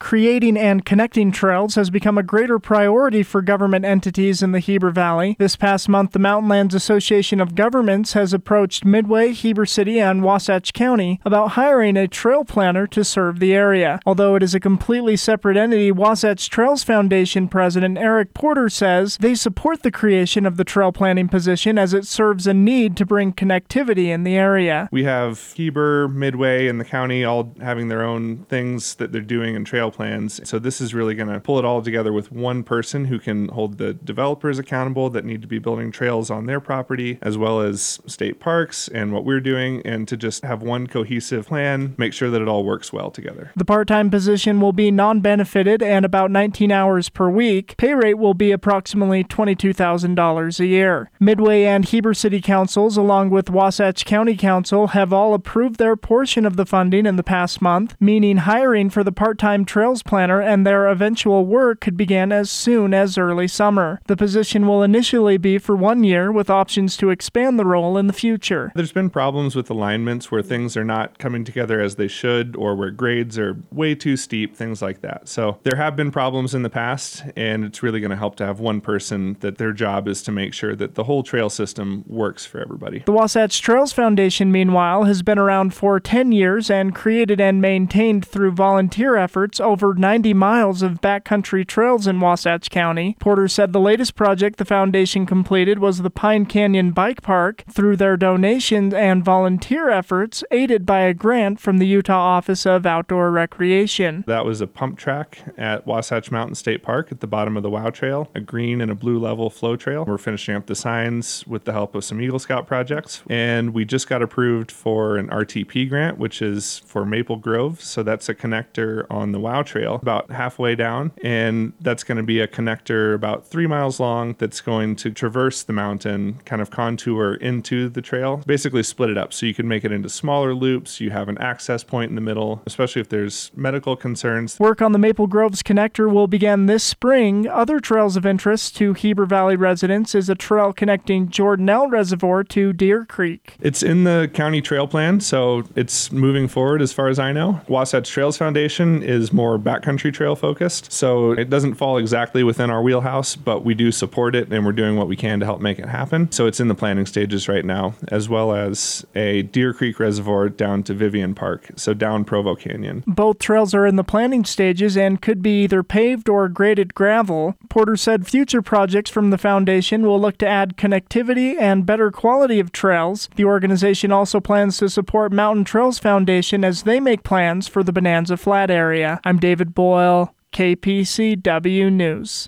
creating and connecting trails has become a greater priority for government entities in the Heber Valley. This past month, the Mountain Lands Association of Governments has approached Midway, Heber City, and Wasatch County about hiring a trail planner to serve the area. Although it is a completely separate entity, Wasatch Trails Foundation President Eric Porter says they support the creation of the trail planning position as it serves a need to bring connectivity in the area. We have Heber, Midway, and the county all having their own things that they're doing in trail plans. So this is really going to pull it all together with one person who can hold the developers accountable that need to be building trails on their property, as well as state parks and what we're doing, and to just have one cohesive plan, make sure that it all works well together. The part-time position will be non-benefited and about 19 hours per week. Pay rate will be approximately $22,000 a year. Midway and Heber City Councils, along with Wasatch County Council, have all approved their portion of the funding in the past month, meaning hiring for the part-time trails planner and their eventual work could begin as soon as early summer. The position will initially be for 1 year with options to expand the role in the future. There's been problems with alignments where things are not coming together as they should, or where grades are way too steep, things like that. So there have been problems in the past, and it's really going to help to have one person that their job is to make sure that the whole trail system works for everybody. The Wasatch Trails Foundation, meanwhile, has been around for 10 years and created and maintained through volunteer efforts over 90 miles of backcountry trails in Wasatch County. Porter said the latest project the foundation completed was the Pine Canyon Bike Park through their donations and volunteer efforts, aided by a grant from the Utah Office of Outdoor Recreation. That was a pump track at Wasatch Mountain State Park at the bottom of the WOW Trail, a green and a blue level flow trail. We're finishing up the signs with the help of some Eagle Scout projects, and we just got approved for an RTP grant, which is for Maple Grove. So that's a connector on the WOW Trail about halfway down, and that's going to be a connector about 3 miles long that's going to traverse the mountain, kind of contour into the trail, basically split it up so you can make it into smaller loops. You have an access point in the middle, especially if there's medical concerns. Work on the Maple Groves connector will begin this spring. Other trails of interest to Heber Valley residents is a trail connecting Jordanelle Reservoir to Deer Creek. It's in the county trail plan, so it's moving forward as far as I know. Wasatch Trails Foundation is more backcountry trail focused, so it doesn't fall exactly within our wheelhouse, but we do support it and we're doing what we can to help make it happen. So it's in the planning stages right now, as well as a Deer Creek Reservoir down to Vivian Park, so down Provo Canyon. Both trails are in the planning stages and could be either paved or graded gravel. Porter said future projects from the foundation will look to add connectivity and better quality of trails. The organization also plans to support Mountain Trails Foundation as they make plans for the Bonanza Flat area. I'm David Boyle, KPCW News.